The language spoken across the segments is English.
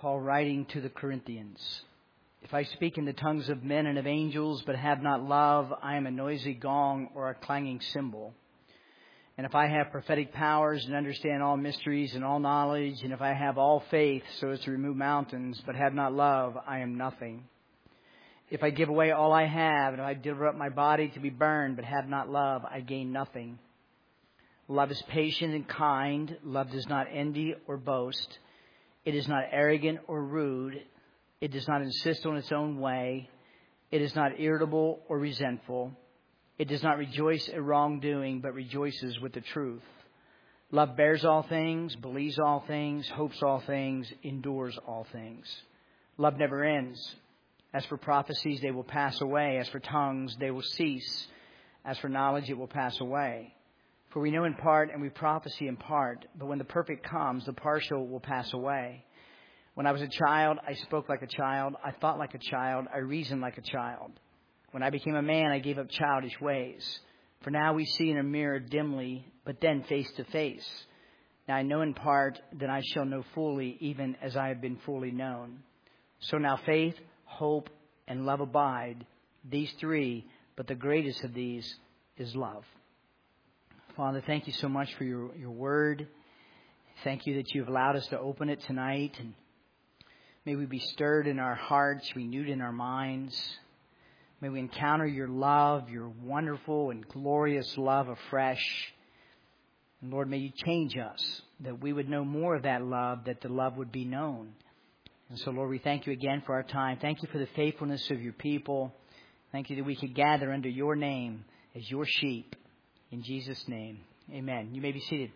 Paul writing to the Corinthians. If I speak in the tongues of men and of angels, but have not love, I am a noisy gong or a clanging cymbal. And if I have prophetic powers and understand all mysteries and all knowledge, and if I have all faith so as to remove mountains, but have not love, I am nothing. If I give away all I have, and if I deliver up my body to be burned, but have not love, I gain nothing. Love is patient and kind. Love does not envy or boast. It is not arrogant or rude. It does not insist on its own way. It is not irritable or resentful. It does not rejoice at wrongdoing, but rejoices with the truth. Love bears all things, believes all things, hopes all things, endures all things. Love never ends. As for prophecies, they will pass away. As for tongues, they will cease. As for knowledge, it will pass away. For we know in part and we prophesy in part, but when the perfect comes, the partial will pass away. When I was a child, I spoke like a child, I thought like a child, I reasoned like a child. When I became a man, I gave up childish ways. For now we see in a mirror dimly, but then face to face. Now I know in part, then I shall know fully, even as I have been fully known. So now faith, hope, and love abide, these three, but the greatest of these is love. Father, thank you so much for your word. Thank you that you've allowed us to open it tonight. And may we be stirred in our hearts, renewed in our minds. May we encounter your love, your wonderful and glorious love afresh. And Lord, may you change us, that we would know more of that love, that the love would be known. And so, Lord, we thank you again for our time. Thank you for the faithfulness of your people. Thank you that we could gather under your name as your sheep. In Jesus' name, amen. You may be seated.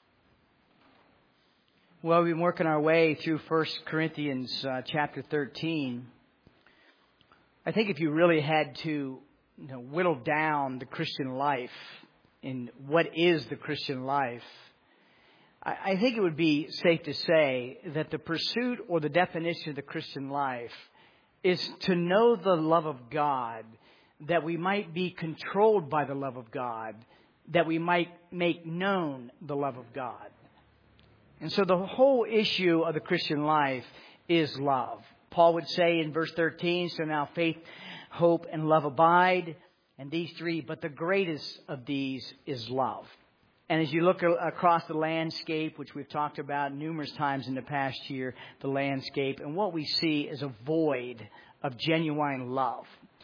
Well, we've been working our way through 1 Corinthians chapter 13. I think if you really had to whittle down the Christian life and what is the Christian life, I think it would be safe to say that the pursuit or the definition of the Christian life is to know the love of God, that we might be controlled by the love of God, that we might make known the love of God. And so the whole issue of the Christian life is love. Paul would say in verse 13, so now faith, hope, and love abide, and these three, but the greatest of these is love. And as you look across the landscape, which we've talked about numerous times in the past year, the landscape, and what we see is a void of genuine love.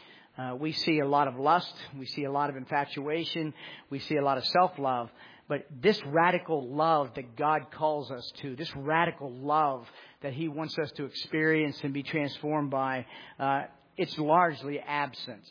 We see a lot of lust. We see a lot of infatuation. We see a lot of self-love. But this radical love that God calls us to, this radical love that He wants us to experience and be transformed by, it's largely absent.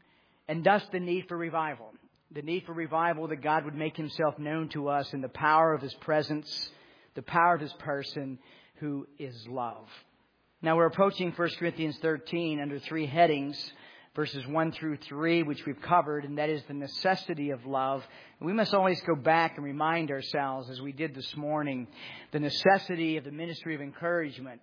And thus the need for revival. The need for revival, that God would make Himself known to us in the power of His presence, the power of His person, who is love. Now we're approaching 1 Corinthians 13 under three headings. Verses 1 through 3, which we've covered, and that is the necessity of love. And we must always go back and remind ourselves, as we did this morning, the necessity of the ministry of encouragement,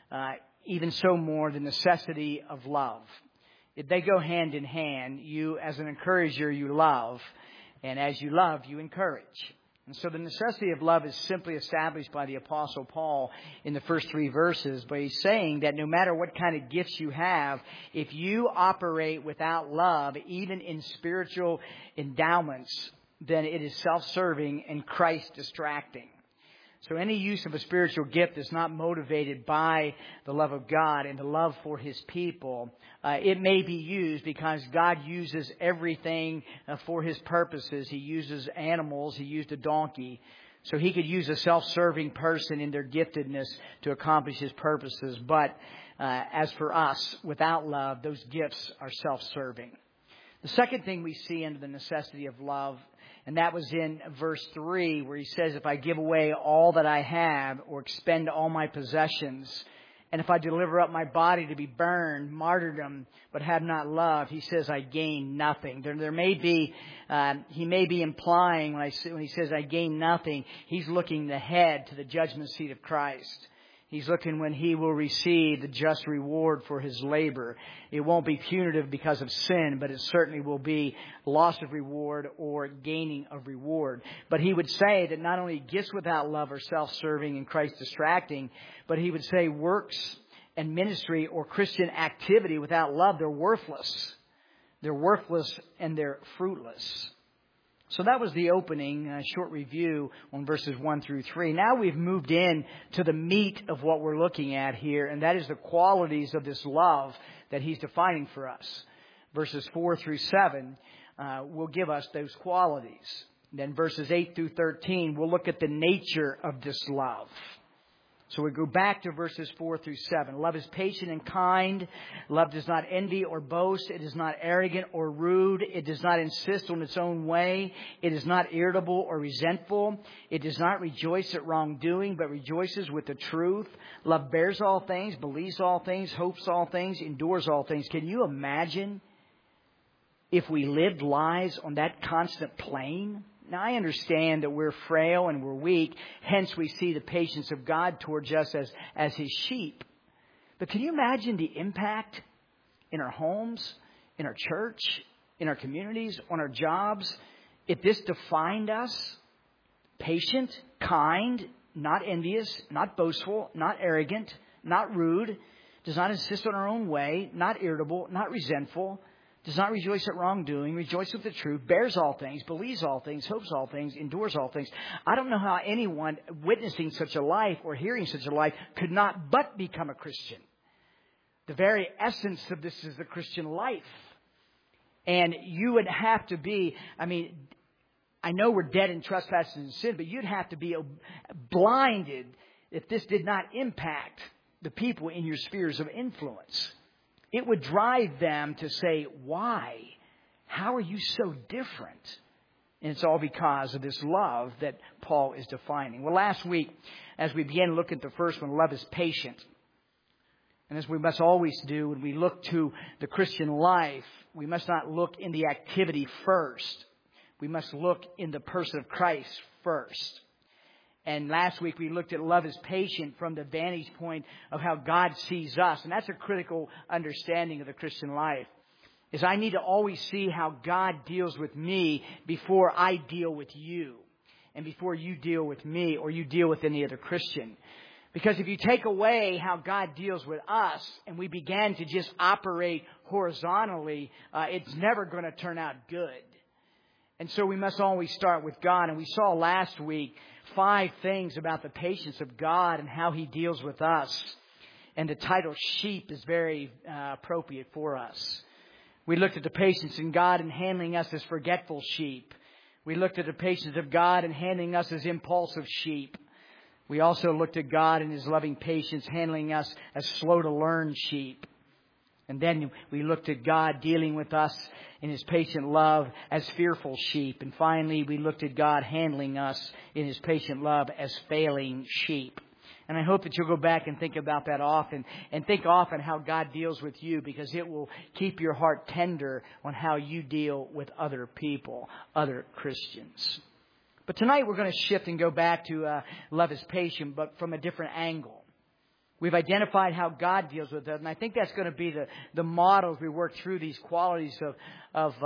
even so more the necessity of love. If they go hand in hand, you as an encourager, you love, and as you love, you encourage. And so the necessity of love is simply established by the Apostle Paul in the first three verses. But he's saying that no matter what kind of gifts you have, if you operate without love, even in spiritual endowments, then it is self-serving and Christ-distracting. So any use of a spiritual gift is not motivated by the love of God and the love for His people. It may be used because God uses everything for His purposes. He uses animals. He used a donkey. So He could use a self-serving person in their giftedness to accomplish His purposes. But as for us, without love, those gifts are self-serving. The second thing we see under the necessity of love, and that was in verse 3, where he says, if I give away all that I have or expend all my possessions, and if I deliver up my body to be burned, martyrdom, but have not love, he says, I gain nothing. There may be, he may be implying when he says I gain nothing, he's looking ahead to the judgment seat of Christ. He's looking when he will receive the just reward for his labor. It won't be punitive because of sin, but it certainly will be loss of reward or gaining of reward. But he would say that not only gifts without love are self-serving and Christ distracting, but he would say works and ministry or Christian activity without love, they're worthless. They're worthless and they're fruitless. So that was the opening, short review on verses 1 through 3. Now we've moved in to the meat of what we're looking at here, and that is the qualities of this love that he's defining for us. Verses 4 through 7 will give us those qualities. Then verses 8 through 13, we'll look at the nature of this love. So we go back to verses 4 through 7. Love is patient and kind. Love does not envy or boast. It is not arrogant or rude. It does not insist on its own way. It is not irritable or resentful. It does not rejoice at wrongdoing, but rejoices with the truth. Love bears all things, believes all things, hopes all things, endures all things. Can you imagine if we lived lives on that constant plane? Now, I understand that we're frail and we're weak. Hence, we see the patience of God towards us as his sheep. But can you imagine the impact in our homes, in our church, in our communities, on our jobs, if this defined us? Patient, kind, not envious, not boastful, not arrogant, not rude, does not insist on our own way, not irritable, not resentful, does not rejoice at wrongdoing, rejoices with the truth, bears all things, believes all things, hopes all things, endures all things. I don't know how anyone witnessing such a life or hearing such a life could not but become a Christian. The very essence of this is the Christian life. And you would have to be, I know we're dead in trespasses and sin, but you'd have to be blinded if this did not impact the people in your spheres of influence. It would drive them to say, why? How are you so different? And it's all because of this love that Paul is defining. Well, last week, as we began to look at the first one, love is patient. And as we must always do when we look to the Christian life, we must not look in the activity first. We must look in the person of Christ first. And last week we looked at love is patient from the vantage point of how God sees us. And that's a critical understanding of the Christian life. Is I need to always see how God deals with me before I deal with you. And before you deal with me or you deal with any other Christian. Because if you take away how God deals with us and we begin to just operate horizontally, it's never going to turn out good. And so we must always start with God. And we saw last week 5 things about the patience of God and how he deals with us. And the title sheep is very appropriate for us. We looked at the patience in God in handling us as forgetful sheep. We looked at the patience of God in handling us as impulsive sheep. We also looked at God in his loving patience handling us as slow to learn sheep. And then we looked at God dealing with us in his patient love as fearful sheep. And finally, we looked at God handling us in his patient love as failing sheep. And I hope that you'll go back and think about that often. And think often how God deals with you, because it will keep your heart tender on how you deal with other people, other Christians. But tonight we're going to shift and go back to love is patient, but from a different angle. We've identified how God deals with it, and I think that's going to be the model as we work through these qualities of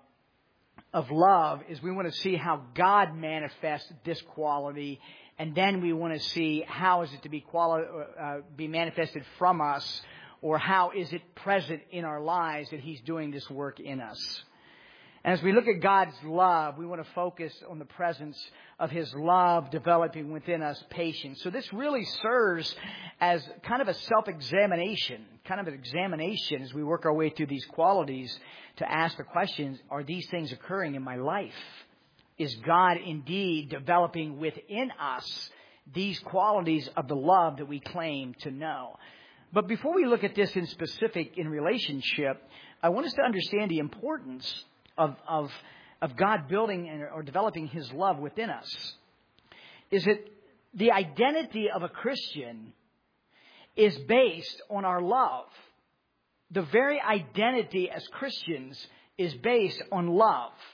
love. Is we want to see how God manifests this quality, and then we want to see how is it to be manifested from us, or how is it present in our lives that He's doing this work in us. And as we look at God's love, we want to focus on the presence of his love developing within us patience. So this really serves as kind of a self-examination, kind of an examination as we work our way through these qualities to ask the questions, are these things occurring in my life? Is God indeed developing within us these qualities of the love that we claim to know? But before we look at this in specific in relationship, I want us to understand the importance of God building or developing his love within us. Is it the identity of a Christian is based on our love. The very identity as Christians is based on love.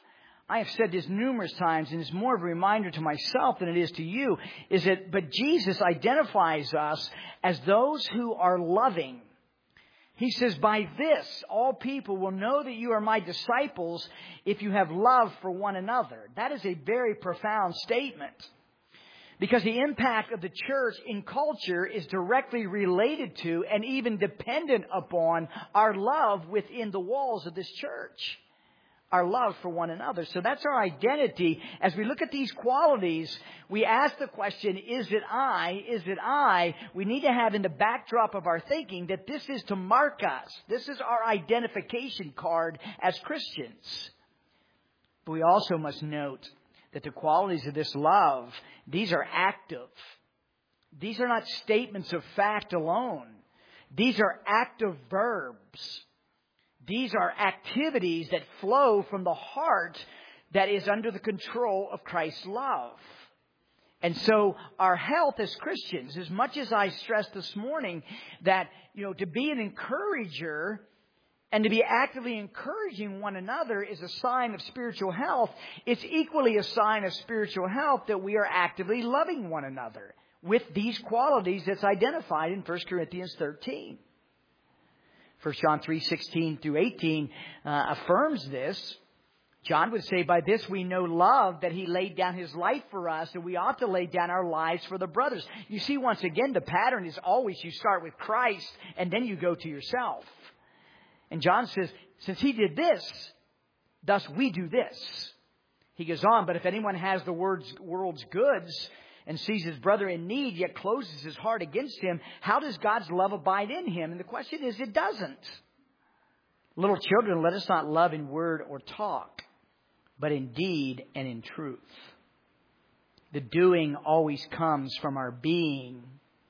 I have said this numerous times, and it's more of a reminder to myself than it is to you, but Jesus identifies us as those who are loving. He says, by this, all people will know that you are my disciples if you have love for one another. That is a very profound statement. Because the impact of the church in culture is directly related to and even dependent upon our love within the walls of this church. Our love for one another. So that's our identity. As we look at these qualities, we ask the question, is it I? Is it I? We need to have in the backdrop of our thinking that this is to mark us. This is our identification card as Christians. But we also must note that the qualities of this love, these are active. These are not statements of fact alone. These are active verbs. These are activities that flow from the heart that is under the control of Christ's love. And so our health as Christians, as much as I stressed this morning that, to be an encourager and to be actively encouraging one another is a sign of spiritual health, it's equally a sign of spiritual health that we are actively loving one another with these qualities that's identified in 1 Corinthians 13. 1 John 3:16 through 18 affirms this. John would say, by this we know love, that he laid down his life for us, and we ought to lay down our lives for the brothers. You see, once again, the pattern is always you start with Christ, and then you go to yourself. And John says, since he did this, thus we do this. He goes on, but if anyone has the world's goods and sees his brother in need, yet closes his heart against him, how does God's love abide in him? And the question is, it doesn't. Little children, let us not love in word or talk, but in deed and in truth. The doing always comes from our being.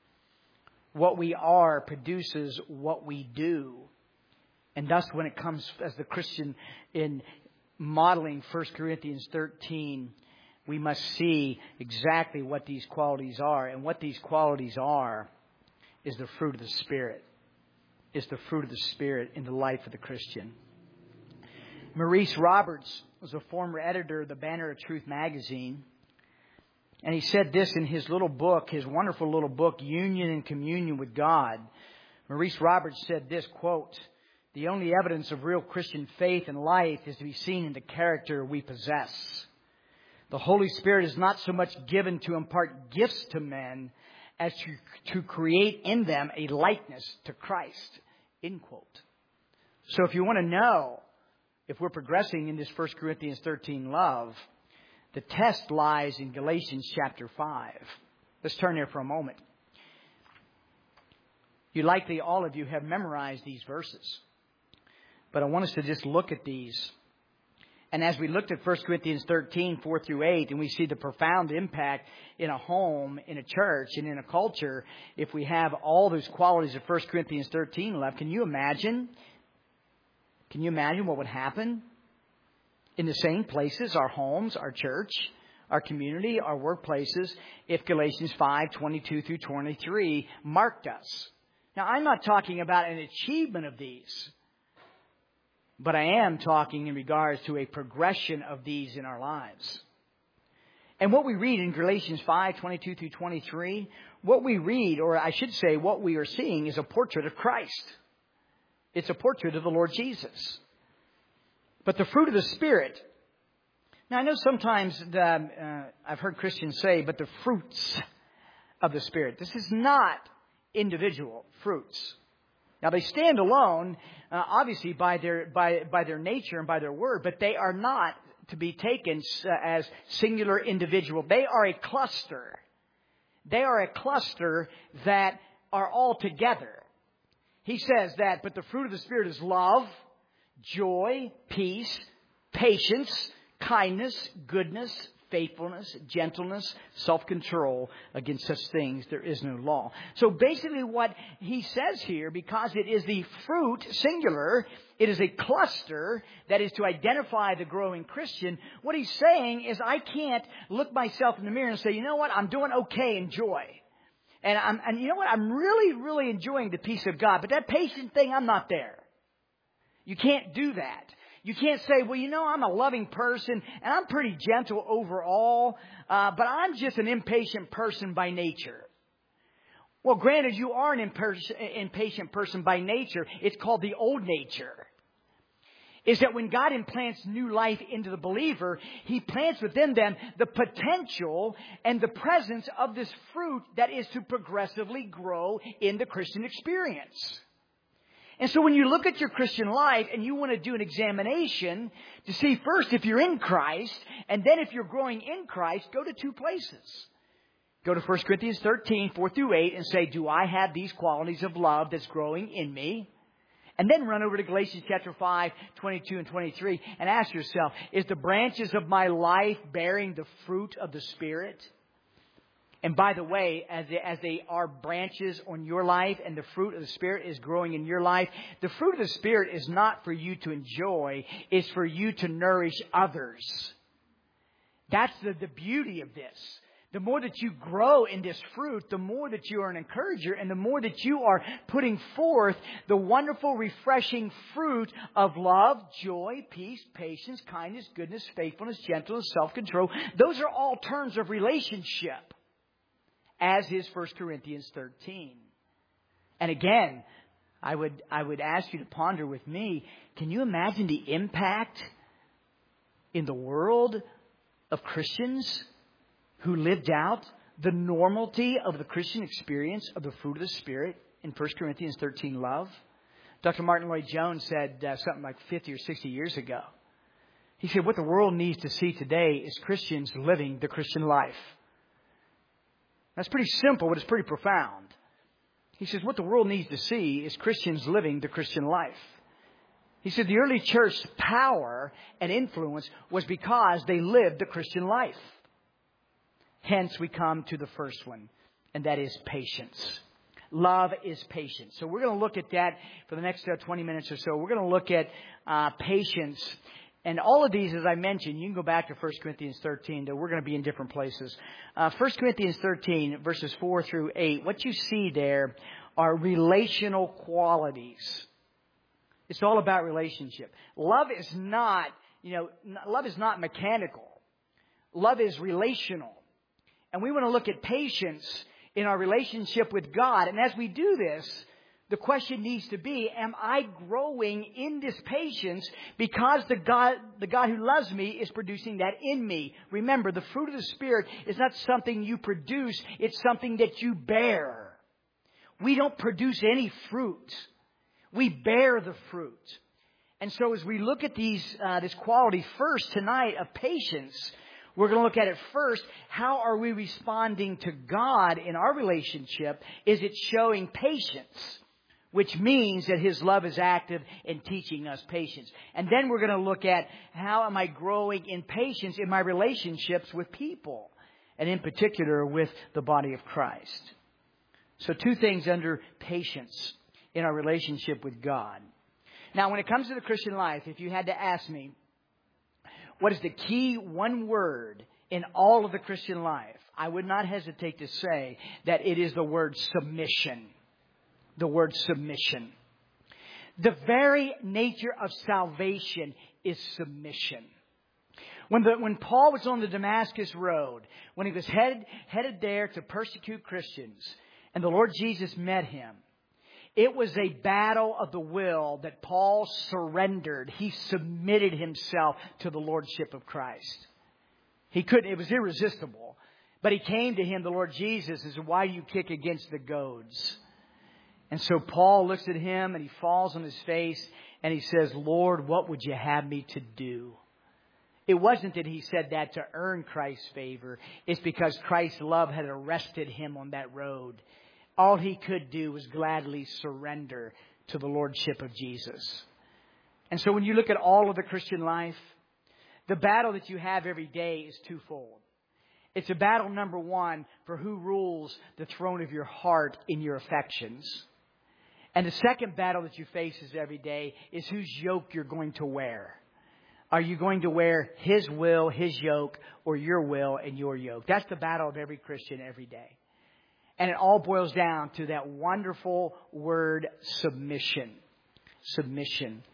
What we are produces what we do. And thus, when it comes as the Christian in modeling 1 Corinthians 13, we must see exactly what these qualities are. And what these qualities are is the fruit of the Spirit. It's the fruit of the Spirit in the life of the Christian. Maurice Roberts was a former editor of the Banner of Truth magazine. And he said this in his little book, his wonderful little book, Union and Communion with God. Maurice Roberts said this, quote, the only evidence of real Christian faith and life is to be seen in the character we possess. The Holy Spirit is not so much given to impart gifts to men as to create in them a likeness to Christ. End quote. So if you want to know if we're progressing in this 1 Corinthians 13 love, the test lies in Galatians chapter 5. Let's turn there for a moment. You likely, all of you, have memorized these verses. But I want us to just look at these. And as we looked at 1 Corinthians 13, 4 through 8, and we see the profound impact in a home, in a church, and in a culture, if we have all those qualities of 1 Corinthians 13 left, can you imagine? Can you imagine what would happen in the same places, our homes, our church, our community, our workplaces, if Galatians 5, 22 through 23 marked us? Now, I'm not talking about an achievement of these, but I am talking in regards to a progression of these in our lives. And what we read in Galatians 5, 22 through 23, what we read, or I should say what we are seeing, is a portrait of Christ. It's a portrait of the Lord Jesus. But the fruit of the Spirit. Now, I know sometimes I've heard Christians say, but the fruits of the Spirit. This is not individual fruits. Now, they stand alone, obviously, by their nature and by their word, but they are not to be taken as singular individual. They are a cluster. They are a cluster that are all together. He says that, but the fruit of the Spirit is love, joy, peace, patience, kindness, goodness, faithfulness, gentleness, self-control. Against such things there is no law. So basically what he says here, because it is the fruit, singular, it is a cluster that is to identify the growing Christian. What he's saying is I can't look myself in the mirror and say, you know what, I'm doing okay in joy. And you know what, I'm really, really enjoying the peace of God. But that patient thing, I'm not there. You can't do that. You can't say, well, I'm a loving person and I'm pretty gentle overall, but I'm just an impatient person by nature. Well, granted, you are an impatient person by nature. It's called the old nature. Is that when God implants new life into the believer, He plants within them the potential and the presence of this fruit that is to progressively grow in the Christian experience. And so when you look at your Christian life and you want to do an examination to see first if you're in Christ, and then if you're growing in Christ, go to two places. Go to 1 Corinthians 13, 4 through 8, and say, do I have these qualities of love that's growing in me? And then run over to Galatians chapter 5, 22 and 23, and ask yourself, is the branches of my life bearing the fruit of the Spirit? And by the way, as they are branches on your life and the fruit of the Spirit is growing in your life, the fruit of the Spirit is not for you to enjoy, it's for you to nourish others. That's the beauty of this. The more that you grow in this fruit, the more that you are an encourager and the more that you are putting forth the wonderful, refreshing fruit of love, joy, peace, patience, kindness, goodness, faithfulness, gentleness, self-control. Those are all terms of relationship, as is 1 Corinthians 13. And again, I would ask you to ponder with me, can you imagine the impact in the world of Christians who lived out the normality of the Christian experience of the fruit of the Spirit in 1 Corinthians 13, love? Dr. Martin Lloyd-Jones said something like 50 or 60 years ago. He said, what the world needs to see today is Christians living the Christian life. That's pretty simple, but it's pretty profound. He says, what the world needs to see is Christians living the Christian life. He said, the early church's power and influence was because they lived the Christian life. Hence, we come to the first one, and that is patience. Love is patience. So we're going to look at that for the next 20 minutes or so. We're going to look at patience. And all of these, as I mentioned, you can go back to 1 Corinthians 13, though we're going to be in different places. 1 Corinthians 13, verses 4 through 8, what you see there are relational qualities. It's all about relationship. Love is not mechanical. Love is relational. And we want to look at patience in our relationship with God. And as we do this, the question needs to be, am I growing in this patience because the God who loves me is producing that in me? Remember, the fruit of the Spirit is not something you produce. It's something that you bear. We don't produce any fruit. We bear the fruit. And so as we look at this quality first tonight of patience, we're going to look at it first. How are we responding to God in our relationship? Is it showing patience? Which means that His love is active in teaching us patience. And then we're going to look at how am I growing in patience in my relationships with people. And in particular with the body of Christ. So two things under patience in our relationship with God. Now when it comes to the Christian life, if you had to ask me, what is the key one word in all of the Christian life? I would not hesitate to say that it is the word submission. The word submission. The very nature of salvation is submission. When Paul was on the Damascus Road, when he was headed there to persecute Christians, and the Lord Jesus met him, it was a battle of the will that Paul surrendered. He submitted himself to the Lordship of Christ. It was irresistible. But he came to him, the Lord Jesus, and said, why do you kick against the goads? And so Paul looks at him and he falls on his face and he says, Lord, what would you have me to do? It wasn't that he said that to earn Christ's favor. It's because Christ's love had arrested him on that road. All he could do was gladly surrender to the Lordship of Jesus. And so when you look at all of the Christian life, the battle that you have every day is twofold. It's a battle, number one, for who rules the throne of your heart in your affections. And the second battle that you face every day is whose yoke you're going to wear. Are you going to wear His will, His yoke, or your will and your yoke? That's the battle of every Christian every day. And it all boils down to that wonderful word, submission. Submission.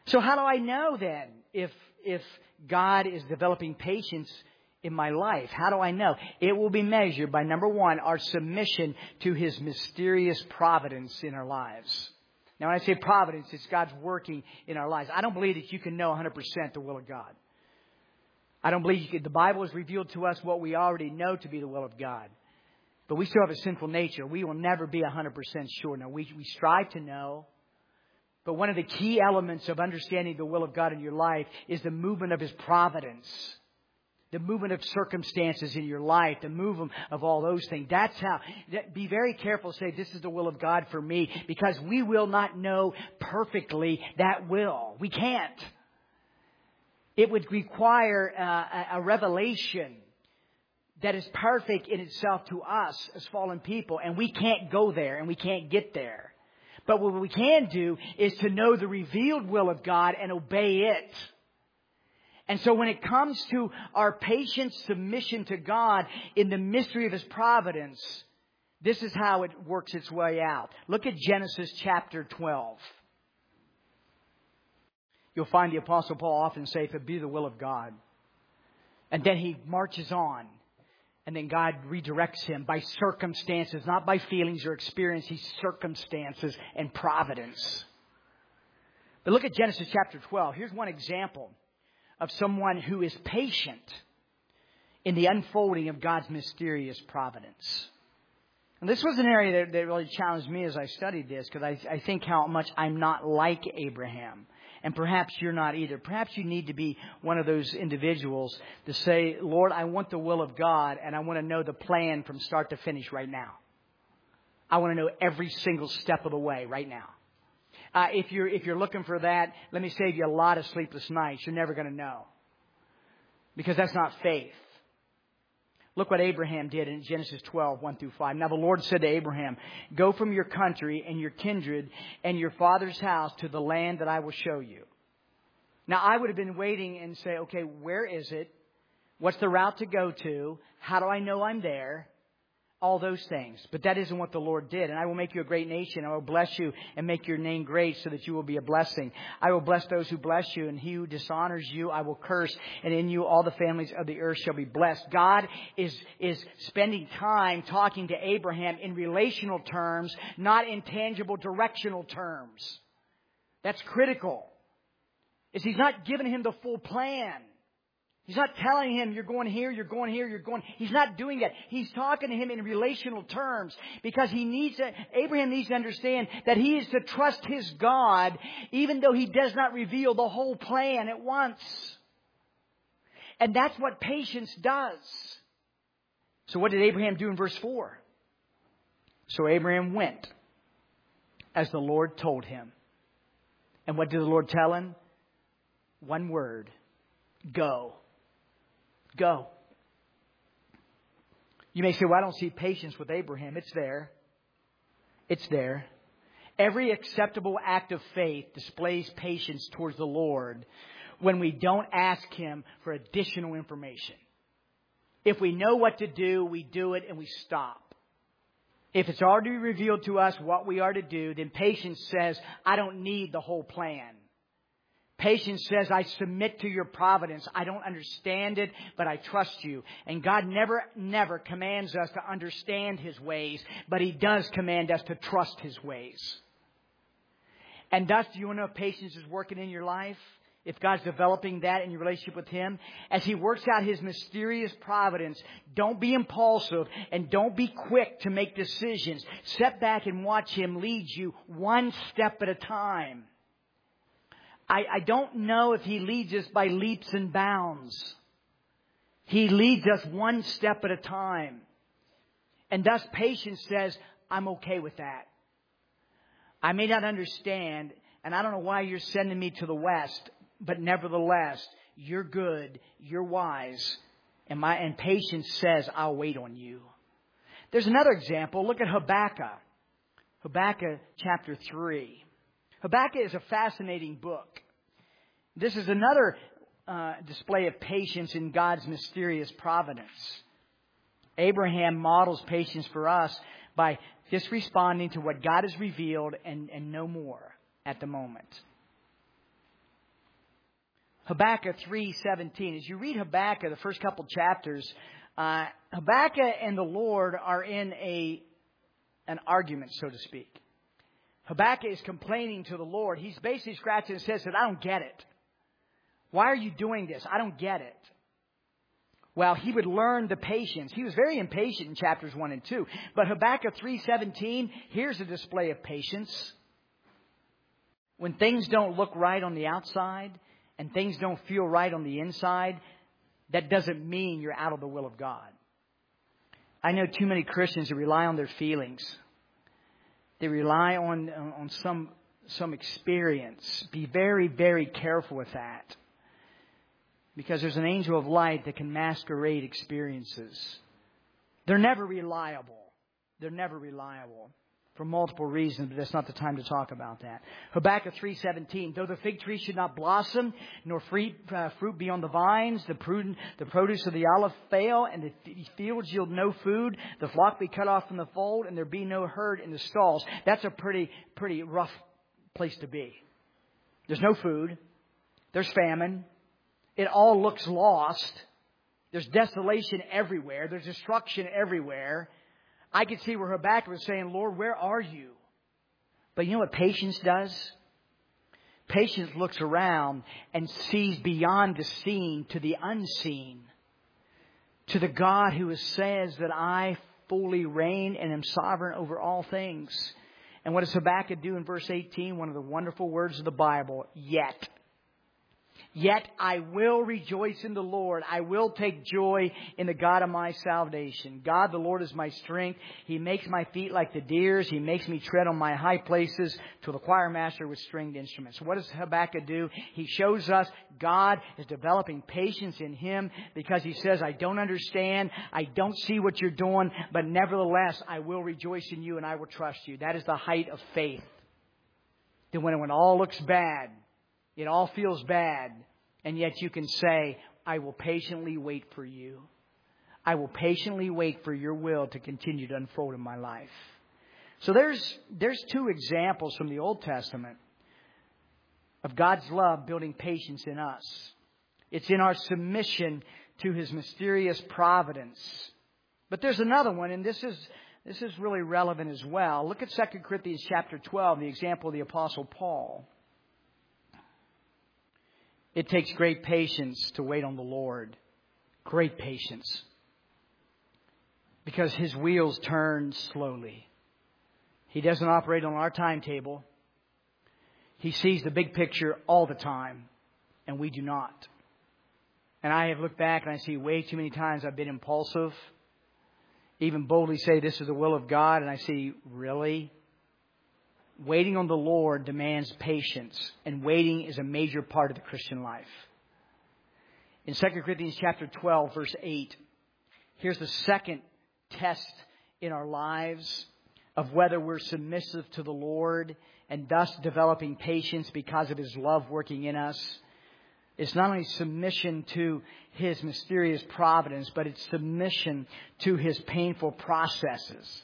So how do I know then if God is developing patience in my life? How do I know? It will be measured by, number one, our submission to His mysterious providence in our lives. Now, when I say providence, it's God's working in our lives. I don't believe that you can know 100% the will of God. I don't believe the Bible has revealed to us what we already know to be the will of God. But we still have a sinful nature. We will never be 100% sure. Now, we strive to know. But one of the key elements of understanding the will of God in your life is the movement of His providence. The movement of circumstances in your life. The movement of all those things. That's how. Be very careful to say, this is the will of God for me. Because we will not know perfectly that will. We can't. It would require a revelation that is perfect in itself to us as fallen people. And we can't go there and we can't get there. But what we can do is to know the revealed will of God and obey it. And so when it comes to our patient submission to God in the mystery of His providence, this is how it works its way out. Look at Genesis chapter 12. You'll find the Apostle Paul often say, if it be the will of God. And then he marches on. And then God redirects him by circumstances, not by feelings or experience. He's circumstances and providence. But look at Genesis chapter 12. Here's one example of someone who is patient in the unfolding of God's mysterious providence. And this was an area that really challenged me as I studied this, because I think how much I'm not like Abraham. And perhaps you're not either. Perhaps you need to be one of those individuals to say, Lord, I want the will of God, and I want to know the plan from start to finish right now. I want to know every single step of the way right now. If you're looking for that, let me save you a lot of sleepless nights. You're never going to know. Because that's not faith. Look what Abraham did in Genesis 12, 1 through 5. Now the Lord said to Abraham, go from your country and your kindred and your father's house to the land that I will show you. Now I would have been waiting and say, okay, where is it? What's the route to go to? How do I know I'm there? All those things. But that isn't what the Lord did. And I will make you a great nation. I will bless you and make your name great so that you will be a blessing. I will bless those who bless you, and he who dishonors you I will curse. And in you all the families of the earth shall be blessed. God is spending time talking to Abraham in relational terms, not in tangible directional terms. That's critical. He's not giving him the full plan. He's not telling him, you're going here, you're going here, you're going. He's not doing that. He's talking to him in relational terms because Abraham needs to understand that he is to trust his God even though he does not reveal the whole plan at once. And that's what patience does. So what did Abraham do in verse 4? So Abraham went as the Lord told him. And what did the Lord tell him? One word. Go. Go. You may say, well, I don't see patience with Abraham. It's there. It's there. Every acceptable act of faith displays patience towards the Lord when we don't ask Him for additional information. If we know what to do, we do it and we stop. If it's already revealed to us what we are to do, then patience says, I don't need the whole plan. Patience says, I submit to your providence. I don't understand it, but I trust you. And God never commands us to understand His ways, but He does command us to trust His ways. And thus, do you want to know if patience is working in your life? If God's developing that in your relationship with Him? As He works out His mysterious providence, don't be impulsive and don't be quick to make decisions. Sit back and watch Him lead you one step at a time. I don't know if He leads us by leaps and bounds. He leads us one step at a time. And thus patience says, I'm okay with that. I may not understand, and I don't know why you're sending me to the west, but nevertheless, you're good, you're wise, and patience says, I'll wait on you. There's another example. Look at Habakkuk. Habakkuk chapter 3. Habakkuk is a fascinating book. This is another display of patience in God's mysterious providence. Abraham models patience for us by just responding to what God has revealed and no more at the moment. Habakkuk 3:17. As you read Habakkuk, the first couple chapters, Habakkuk and the Lord are in an argument, so to speak. Habakkuk is complaining to the Lord. He's basically scratching his head and said, I don't get it. Why are you doing this? I don't get it. Well, he would learn the patience. He was very impatient in chapters 1 and 2. But Habakkuk 3:17, here's a display of patience. When things don't look right on the outside and things don't feel right on the inside, that doesn't mean you're out of the will of God. I know too many Christians that rely on their feelings. They rely on some experience. Be very, very careful with that. Because there's an angel of light that can masquerade experiences. They're never reliable. They're never reliable. For multiple reasons, but that's not the time to talk about that. Habakkuk 3:17. Though the fig tree should not blossom, nor fruit be on the vines, the produce of the olive fail, and the fields yield no food, the flock be cut off from the fold, and there be no herd in the stalls. That's a pretty rough place to be. There's no food. There's famine. It all looks lost. There's desolation everywhere. There's destruction everywhere. I could see where Habakkuk was saying, Lord, where are you? But you know what patience does? Patience looks around and sees beyond the seen to the unseen. To the God who says that I fully reign and am sovereign over all things. And what does Habakkuk do in verse 18? One of the wonderful words of the Bible, yet. Yet I will rejoice in the Lord. I will take joy in the God of my salvation. God, the Lord, is my strength. He makes my feet like the deer's. He makes me tread on my high places to the choir master with stringed instruments. What does Habakkuk do? He shows us God is developing patience in him because he says, I don't understand. I don't see what you're doing, but nevertheless, I will rejoice in you and I will trust you. That is the height of faith. Then when it all looks bad, it all feels bad, and yet you can say, I will patiently wait for you. I will patiently wait for your will to continue to unfold in my life. So there's two examples from the Old Testament of God's love building patience in us. It's in our submission to His mysterious providence. But there's another one, and this is really relevant as well. Look at 2 Corinthians chapter 12, the example of the Apostle Paul. It takes great patience to wait on the Lord. Great patience. Because His wheels turn slowly. He doesn't operate on our timetable. He sees the big picture all the time. And we do not. And I have looked back and I see way too many times I've been impulsive. Even boldly say this is the will of God. And I see, really? Waiting on the Lord demands patience, and waiting is a major part of the Christian life. In 2 Corinthians chapter 12, verse 8, here's the second test in our lives of whether we're submissive to the Lord and thus developing patience because of His love working in us. It's not only submission to His mysterious providence, but it's submission to His painful processes.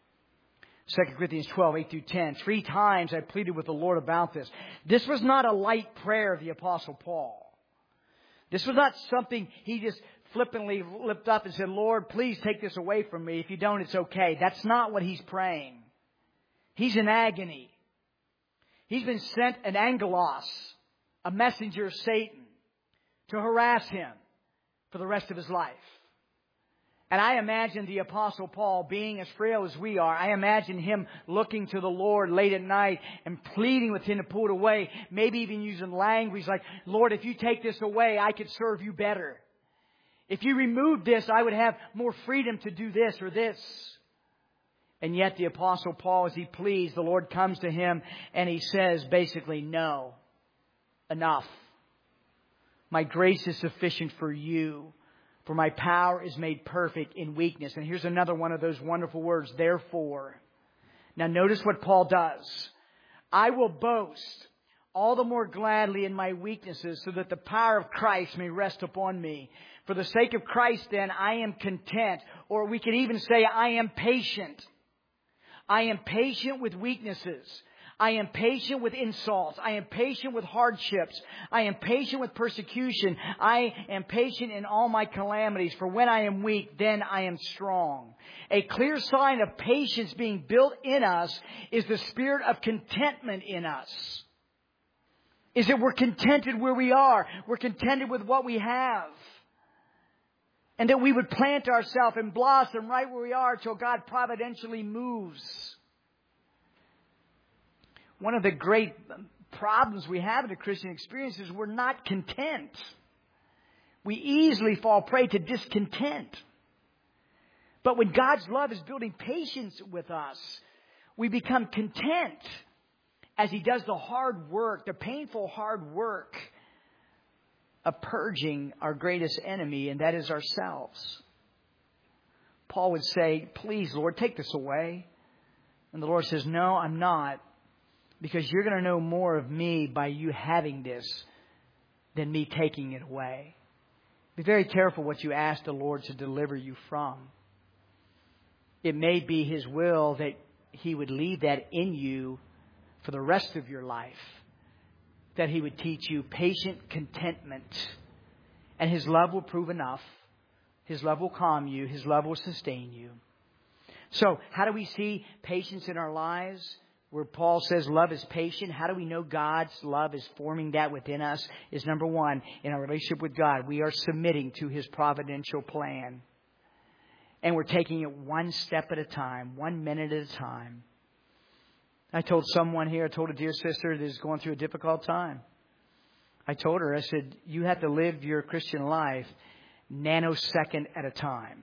2 Corinthians 12, 8 through 10. 3 times I pleaded with the Lord about this. This was not a light prayer of the Apostle Paul. This was not something he just flippantly lifted up and said, Lord, please take this away from me. If you don't, it's okay. That's not what he's praying. He's in agony. He's been sent an angelos, a messenger of Satan, to harass him for the rest of his life. And I imagine the Apostle Paul, being as frail as we are, I imagine him looking to the Lord late at night and pleading with Him to pull it away. Maybe even using language like, Lord, if you take this away, I could serve you better. If you remove this, I would have more freedom to do this or this. And yet the Apostle Paul, as he pleads, the Lord comes to him and He says basically, no, enough. My grace is sufficient for you. For my power is made perfect in weakness. And here's another one of those wonderful words, therefore. Now notice what Paul does. I will boast all the more gladly in my weaknesses so that the power of Christ may rest upon me. For the sake of Christ, then, I am content. Or we could even say I am patient. I am patient with weaknesses. I am patient with insults. I am patient with hardships. I am patient with persecution. I am patient in all my calamities. For when I am weak, then I am strong. A clear sign of patience being built in us is the spirit of contentment in us. Is that we're contented where we are. We're contented with what we have. And that we would plant ourselves and blossom right where we are until God providentially moves. One of the great problems we have in the Christian experience is we're not content. We easily fall prey to discontent. But when God's love is building patience with us, we become content as He does the hard work, the painful hard work of purging our greatest enemy, and that is ourselves. Paul would say, please, Lord, take this away. And the Lord says, no, I'm not. Because you're going to know more of me by you having this than me taking it away. Be very careful what you ask the Lord to deliver you from. It may be His will that He would leave that in you for the rest of your life. That He would teach you patient contentment. And His love will prove enough. His love will calm you. His love will sustain you. So, how do we see patience in our lives? Where Paul says love is patient. How do we know God's love is forming that within us? Is number one, in our relationship with God, we are submitting to His providential plan. And we're taking it one step at a time, 1 minute at a time. I told someone here, I told a dear sister that is going through a difficult time. I told her, I said, you have to live your Christian life nanosecond at a time.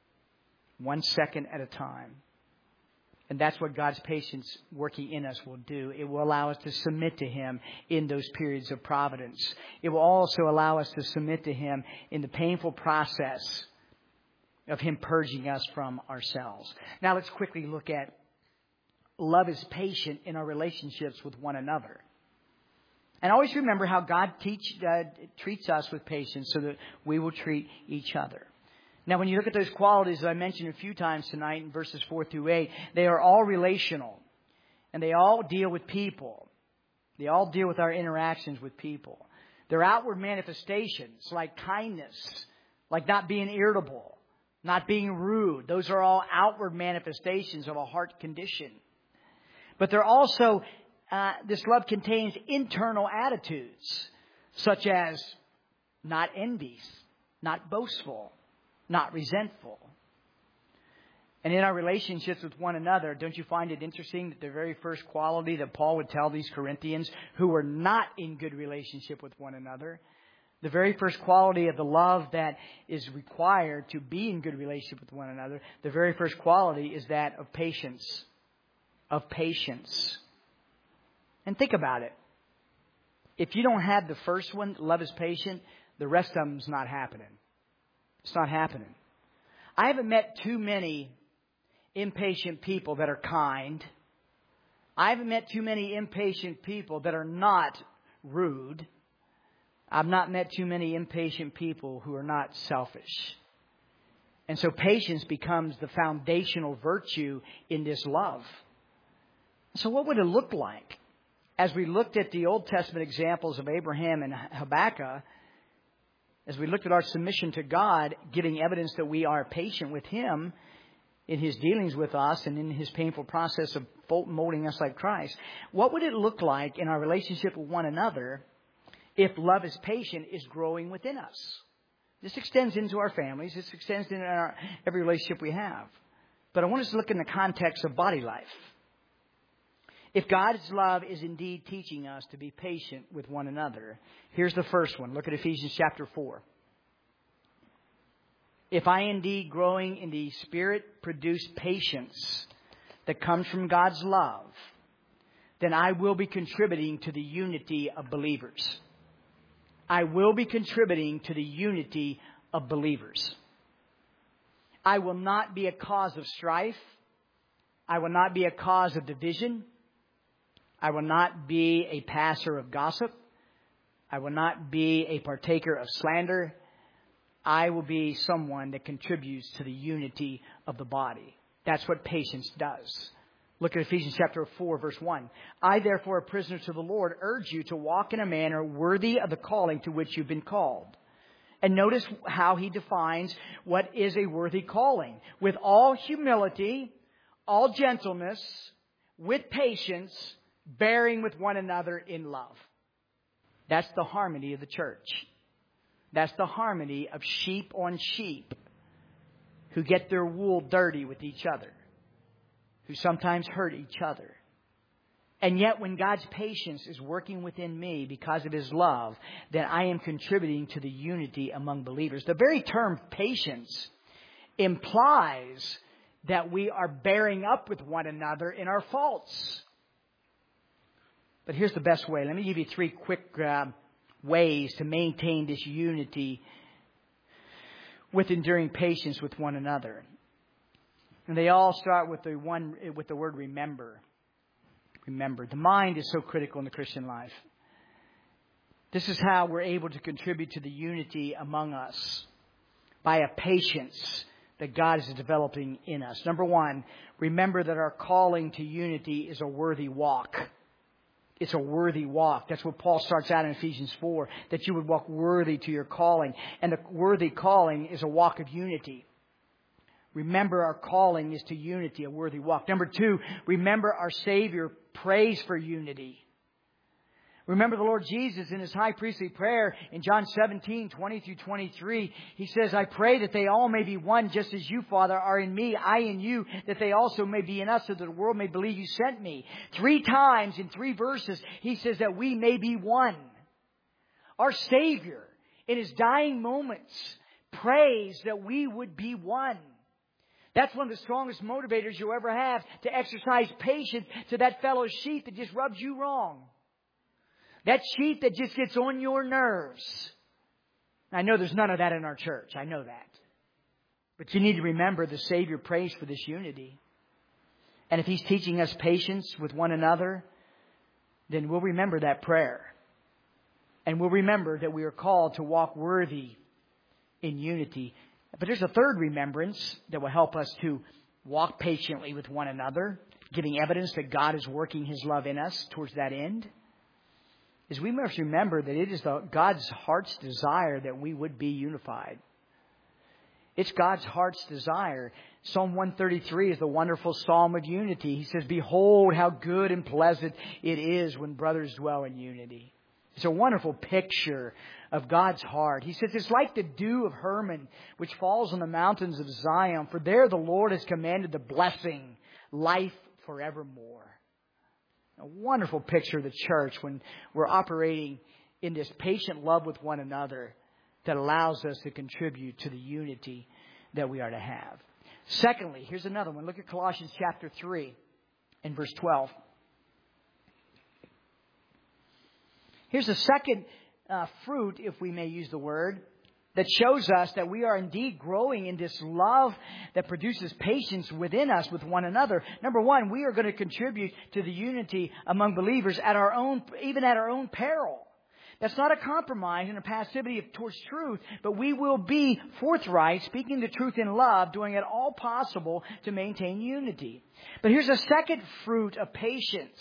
1 second at a time. And that's what God's patience working in us will do. It will allow us to submit to Him in those periods of providence. It will also allow us to submit to Him in the painful process of Him purging us from ourselves. Now let's quickly look at love is patient in our relationships with one another. And always remember how God treats us with patience so that we will treat each other. Now, when you look at those qualities that I mentioned a few times tonight in verses 4 through 8, they are all relational. And they all deal with people. They all deal with our interactions with people. They're outward manifestations like kindness, like not being irritable, not being rude. Those are all outward manifestations of a heart condition. But they're also, this love contains internal attitudes, such as not envious, not boastful, not resentful. And in our relationships with one another, don't you find it interesting that the very first quality that Paul would tell these Corinthians who were not in good relationship with one another, the very first quality of the love that is required to be in good relationship with one another, the very first quality is that of patience. Of patience. And think about it. If you don't have the first one, love is patient, the rest of them's not happening. It's not happening. I haven't met too many impatient people that are kind. I haven't met too many impatient people that are not rude. I've not met too many impatient people who are not selfish. And so patience becomes the foundational virtue in this love. So what would it look like? As we looked at the Old Testament examples of Abraham and Habakkuk, as we looked at our submission to God, giving evidence that we are patient with Him in His dealings with us and in His painful process of molding us like Christ, what would it look like in our relationship with one another if love is patient is growing within us? This extends into our families. This extends into every relationship we have. But I want us to look in the context of body life. If God's love is indeed teaching us to be patient with one another, here's the first one. Look at Ephesians chapter 4. If I indeed growing in the Spirit produce patience that comes from God's love, then I will be contributing to the unity of believers. I will be contributing to the unity of believers. I will not be a cause of strife. I will not be a cause of division. I will not be a passer of gossip. I will not be a partaker of slander. I will be someone that contributes to the unity of the body. That's what patience does. Look at Ephesians chapter 4, verse 1. I, therefore, a prisoner to the Lord, urge you to walk in a manner worthy of the calling to which you've been called. And notice how he defines what is a worthy calling. With all humility, all gentleness, with patience, bearing with one another in love. That's the harmony of the church. That's the harmony of sheep on sheep who get their wool dirty with each other, who sometimes hurt each other. And yet when God's patience is working within me because of His love, then I am contributing to the unity among believers. The very term patience implies that we are bearing up with one another in our faults. But here's the best way. Let me give you 3 quick ways to maintain this unity with enduring patience with one another. And they all start with the word remember. Remember. The mind is so critical in the Christian life. This is how we're able to contribute to the unity among us, by a patience that God is developing in us. Number 1, remember that our calling to unity is a worthy walk. It's a worthy walk. That's what Paul starts out in Ephesians 4, that you would walk worthy to your calling. And the worthy calling is a walk of unity. Remember, our calling is to unity, a worthy walk. Number 2, remember our Savior prays for unity. Remember the Lord Jesus in His high priestly prayer in John 17, 20 through 23. He says, I pray that they all may be one, just as you, Father, are in me, I in you, that they also may be in us, so that the world may believe you sent me. 3 times in 3 verses, He says that we may be one. Our Savior, in His dying moments, prays that we would be one. That's one of the strongest motivators you'll ever have, to exercise patience to that fellow sheep that just rubs you wrong. That sheep that just gets on your nerves. I know there's none of that in our church. I know that. But you need to remember the Savior prays for this unity. And if He's teaching us patience with one another, then we'll remember that prayer. And we'll remember that we are called to walk worthy in unity. But there's a third remembrance that will help us to walk patiently with one another, giving evidence that God is working His love in us towards that end. Is we must remember that it is God's heart's desire that we would be unified. It's God's heart's desire. Psalm 133 is the wonderful psalm of unity. He says, behold how good and pleasant it is when brothers dwell in unity. It's a wonderful picture of God's heart. He says, it's like the dew of Hermon, which falls on the mountains of Zion. For there the Lord has commanded the blessing, life forevermore. A wonderful picture of the church when we're operating in this patient love with one another that allows us to contribute to the unity that we are to have. Secondly, here's another one. Look at Colossians chapter 3 and verse 12. Here's a second fruit, if we may use the word, that shows us that we are indeed growing in this love that produces patience within us with one another. Number 1, we are going to contribute to the unity among believers even at our own peril. That's not a compromise and a passivity towards truth, but we will be forthright, speaking the truth in love, doing it all possible to maintain unity. But here's a second fruit of patience.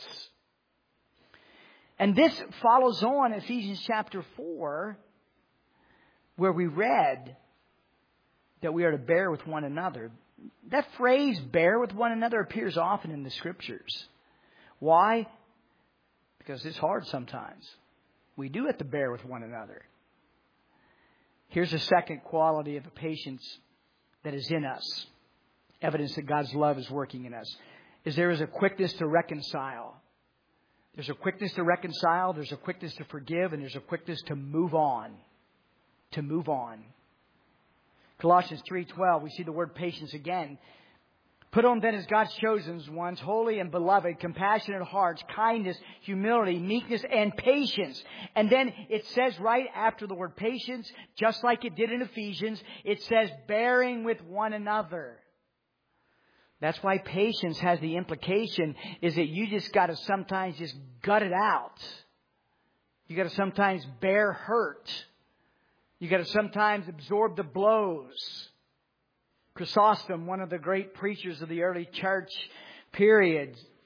And this follows on Ephesians chapter 4, where we read that we are to bear with one another. That phrase, bear with one another, appears often in the Scriptures. Why? Because it's hard sometimes. We do have to bear with one another. Here's a second quality of the patience that is in us. Evidence that God's love is working in us. Is there is a quickness to reconcile. There's a quickness to reconcile. There's a quickness to forgive. And there's a quickness to move on. To move on. Colossians 3:12, we see the word patience again. Put on then as God's chosen ones, holy and beloved, compassionate hearts, kindness, humility, meekness, and patience. And then it says right after the word patience, just like it did in Ephesians, it says bearing with one another. That's why patience has the implication is that you just got to sometimes just gut it out. You got to sometimes bear hurt. You got to sometimes absorb the blows. Chrysostom, one of the great preachers of the early church period,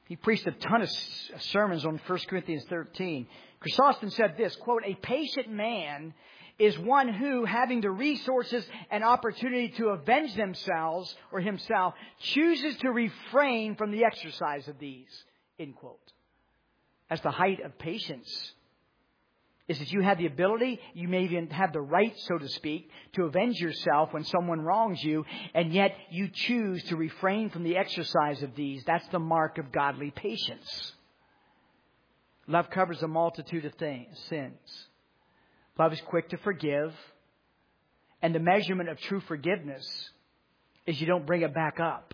He preached a ton of sermons on 1 Corinthians 13. Chrysostom said this, quote, "A patient man is one who, having the resources and opportunity to avenge themselves or himself, chooses to refrain from the exercise of these," end quote. That's the height of patience. Is that you have the ability, you may even have the right, so to speak, to avenge yourself when someone wrongs you, and yet you choose to refrain from the exercise of these. That's the mark of godly patience. Love covers a multitude of sins. Love is quick to forgive, and the measurement of true forgiveness is you don't bring it back up.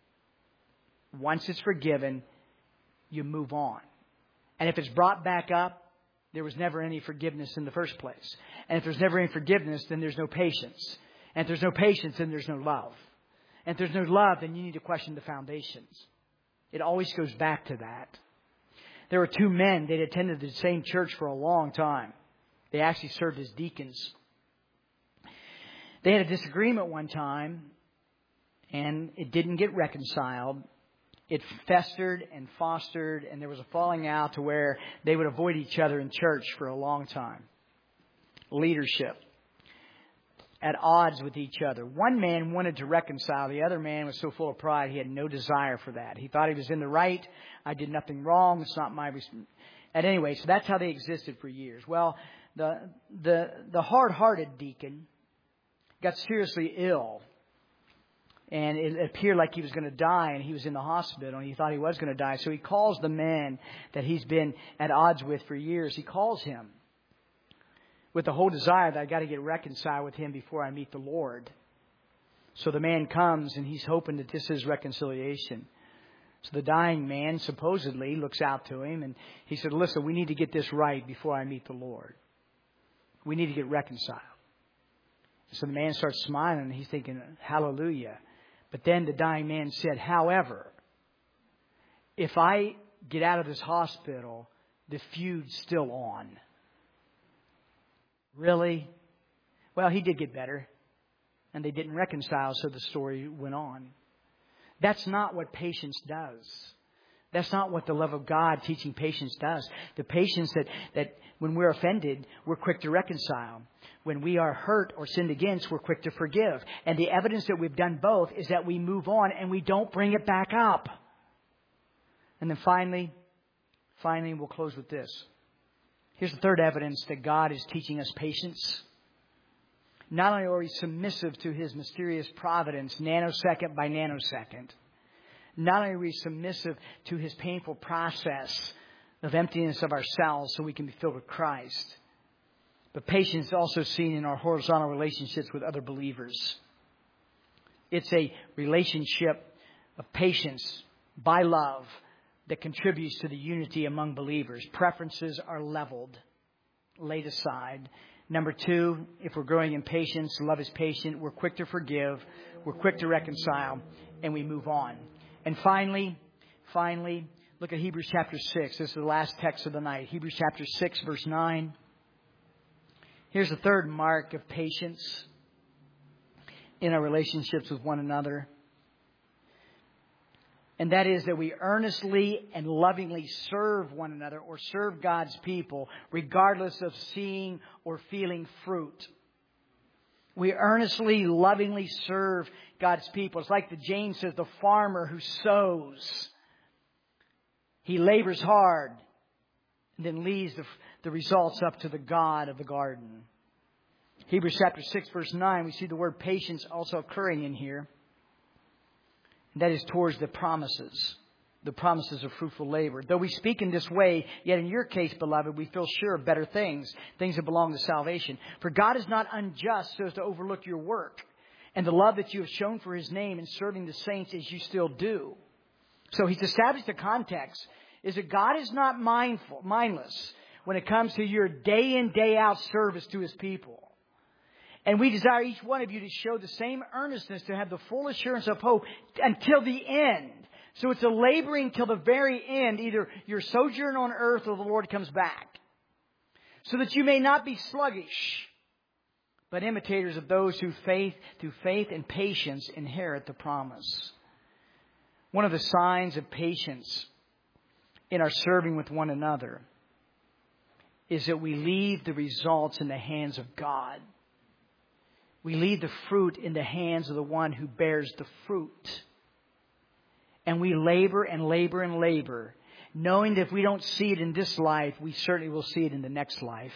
Once it's forgiven, you move on. And if it's brought back up, there was never any forgiveness in the first place. And if there's never any forgiveness, then there's no patience. And if there's no patience, then there's no love. And if there's no love, then you need to question the foundations. It always goes back to that. There were two men. They'd attended the same church for a long time. They actually served as deacons. They had a disagreement one time, and it didn't get reconciled. It festered and fostered, and there was a falling out to where they would avoid each other in church for a long time. Leadership. At odds with each other. One man wanted to reconcile. The other man was so full of pride, he had no desire for that. He thought he was in the right. I did nothing wrong. It's not my responsibility. Anyway, so that's how they existed for years. Well, the hard-hearted deacon got seriously ill. And it appeared like he was going to die, and he was in the hospital, and he thought he was going to die. So he calls the man that he's been at odds with for years. He calls him with the whole desire that I got to get reconciled with him before I meet the Lord. So the man comes, and he's hoping that this is reconciliation. So the dying man supposedly looks out to him, and he said, "Listen, we need to get this right before I meet the Lord. We need to get reconciled." So the man starts smiling, and he's thinking, hallelujah. But then the dying man said, "However, if I get out of this hospital, the feud's still on." Really? Well, he did get better. And they didn't reconcile, so the story went on. That's not what patience does. That's not what the love of God teaching patience does. The patience that when we're offended, we're quick to reconcile. When we are hurt or sinned against, we're quick to forgive. And the evidence that we've done both is that we move on and we don't bring it back up. And then finally, we'll close with this. Here's the third evidence that God is teaching us patience. Not only are we submissive to His mysterious providence, nanosecond by nanosecond, not only are we submissive to His painful process of emptiness of ourselves so we can be filled with Christ, but patience is also seen in our horizontal relationships with other believers. It's a relationship of patience by love that contributes to the unity among believers. Preferences are leveled, laid aside. Number two, if we're growing in patience, love is patient, we're quick to forgive, we're quick to reconcile, and we move on. And finally, look at Hebrews chapter 6. This is the last text of the night. Hebrews chapter 6, verse 9. Here's the third mark of patience in our relationships with one another. And that is that we earnestly and lovingly serve one another or serve God's people regardless of seeing or feeling fruit. We earnestly, lovingly serve God's people. It's like James says, the farmer who sows. He labors hard and then leaves the results up to the God of the garden. Hebrews chapter 6, verse 9, we see the word patience also occurring in here. And that is towards the promises of fruitful labor. Though we speak in this way, yet in your case, beloved, we feel sure of better things that belong to salvation. For God is not unjust so as to overlook your work and the love that you have shown for His name in serving the saints as you still do. So He's established the context is that God is not mindless when it comes to your day in, day out service to His people. And we desire each one of you to show the same earnestness to have the full assurance of hope until the end. So it's a laboring till the very end, either your sojourn on earth or the Lord comes back. So that you may not be sluggish, but imitators of those who through faith and patience inherit the promise. One of the signs of patience in our serving with one another is that we leave the results in the hands of God. We leave the fruit in the hands of the one who bears the fruit. And we labor and labor and labor, knowing that if we don't see it in this life, we certainly will see it in the next life.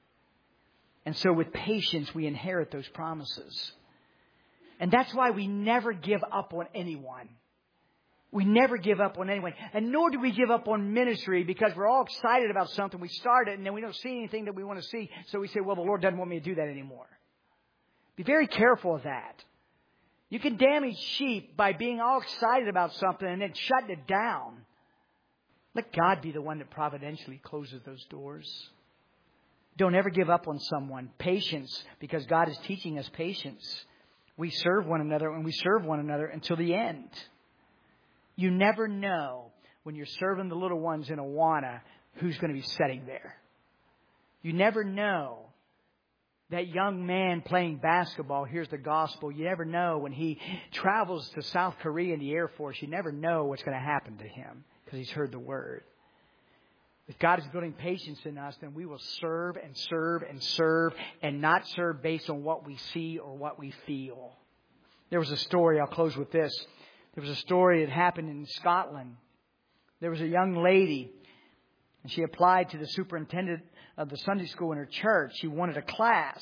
And so with patience, we inherit those promises. And that's why we never give up on anyone. We never give up on anyone. And nor do we give up on ministry, because we're all excited about something. We start it and then we don't see anything that we want to see. So we say, well, the Lord doesn't want me to do that anymore. Be very careful of that. You can damage sheep by being all excited about something and then shutting it down. Let God be the one that providentially closes those doors. Don't ever give up on someone. Patience, because God is teaching us patience. We serve one another and we serve one another until the end. You never know when you're serving the little ones in Awana who's going to be sitting there. You never know that young man playing basketball hears the gospel. You never know when he travels to South Korea in the Air Force. You never know what's going to happen to him because he's heard the word. If God is building patience in us, then we will serve and serve and serve and not serve based on what we see or what we feel. There was a story, I'll close with this. There was a story that happened in Scotland. There was a young lady, and she applied to the superintendent of the Sunday school in her church. She wanted a class.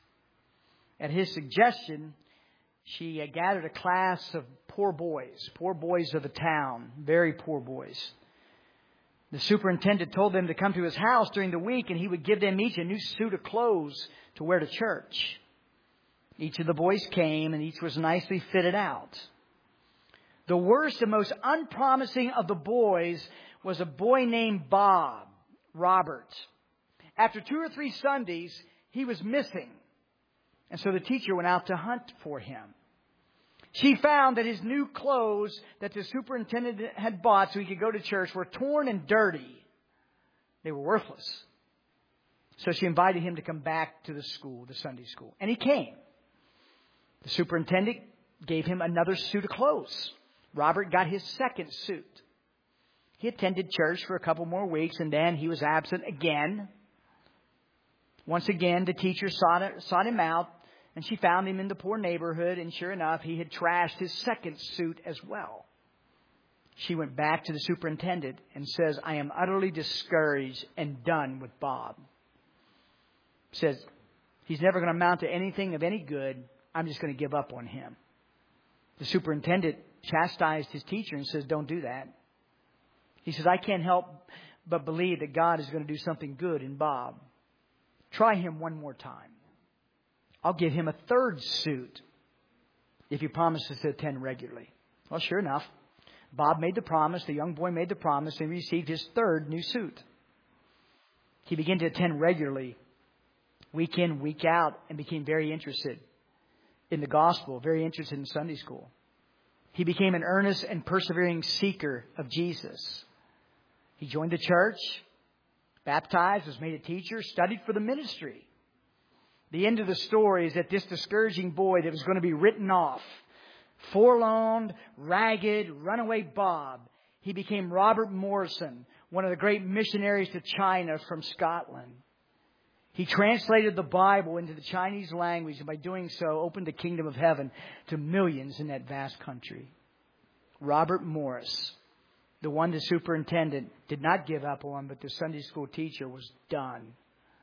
At his suggestion, she gathered a class of poor boys of the town, very poor boys. The superintendent told them to come to his house during the week, and he would give them each a new suit of clothes to wear to church. Each of the boys came, and each was nicely fitted out. The worst and most unpromising of the boys was a boy named Robert. After 2 or 3 Sundays, he was missing. And so the teacher went out to hunt for him. She found that his new clothes that the superintendent had bought so he could go to church were torn and dirty. They were worthless. So she invited him to come back to the school, the Sunday school. And he came. The superintendent gave him another suit of clothes. Robert got his second suit. He attended church for a couple more weeks, and then he was absent again. Once again, the teacher sought him out, and she found him in the poor neighborhood, and sure enough, he had trashed his second suit as well. She went back to the superintendent and says, I am utterly discouraged and done with Bob. Says, he's never going to amount to anything of any good. I'm just going to give up on him. The superintendent chastised his teacher and says, don't do that. He says, I can't help but believe that God is going to do something good in Bob. Try him one more time. I'll give him a third suit if he promises to attend regularly. Well, sure enough, Bob made the promise. The young boy made the promise and received his third new suit. He began to attend regularly, week in, week out, and became very interested in the gospel, very interested in Sunday school. He became an earnest and persevering seeker of Jesus. He joined the church, baptized, was made a teacher, studied for the ministry. The end of the story is that this discouraging boy that was going to be written off, forlorn, ragged, runaway Bob, he became Robert Morrison, one of the great missionaries to China from Scotland. He translated the Bible into the Chinese language, and by doing so, opened the kingdom of heaven to millions in that vast country. Robert Morris, the one the superintendent did not give up on, but the Sunday school teacher was done.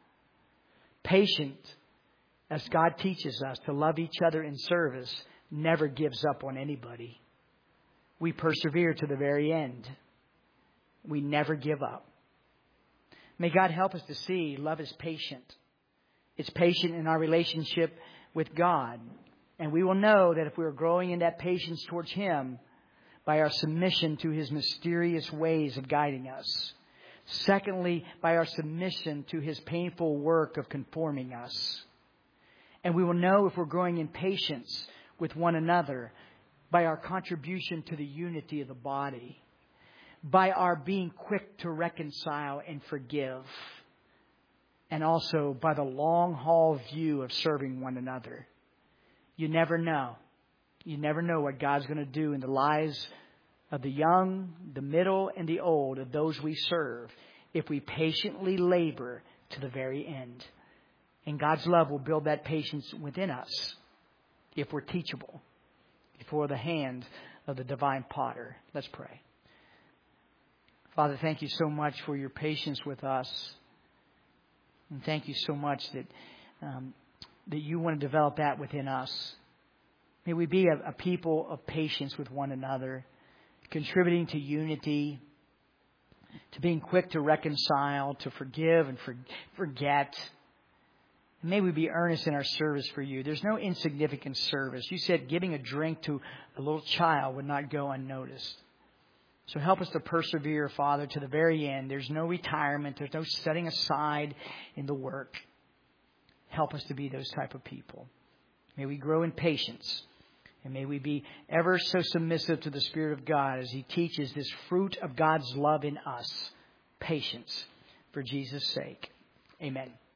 Patient, as God teaches us to love each other in service, never gives up on anybody. We persevere to the very end. We never give up. May God help us to see love is patient. It's patient in our relationship with God. And we will know that if we are growing in that patience towards Him by our submission to His mysterious ways of guiding us. Secondly, by our submission to His painful work of conforming us. And we will know if we're growing in patience with one another by our contribution to the unity of the body. By our being quick to reconcile and forgive. And also by the long haul view of serving one another. You never know. You never know what God's going to do in the lives of the young, the middle, and the old, of those we serve, if we patiently labor to the very end. And God's love will build that patience within us if we're teachable before the hand of the divine potter. Let's pray. Father, thank you so much for your patience with us. And thank you so much that you want to develop that within us. May we be a people of patience with one another, contributing to unity, to being quick to reconcile, to forgive and forget. And may we be earnest in our service for you. There's no insignificant service. You said giving a drink to a little child would not go unnoticed. So help us to persevere, Father, to the very end. There's no retirement. There's no setting aside in the work. Help us to be those type of people. May we grow in patience. And may we be ever so submissive to the Spirit of God as He teaches this fruit of God's love in us. Patience. For Jesus' sake. Amen.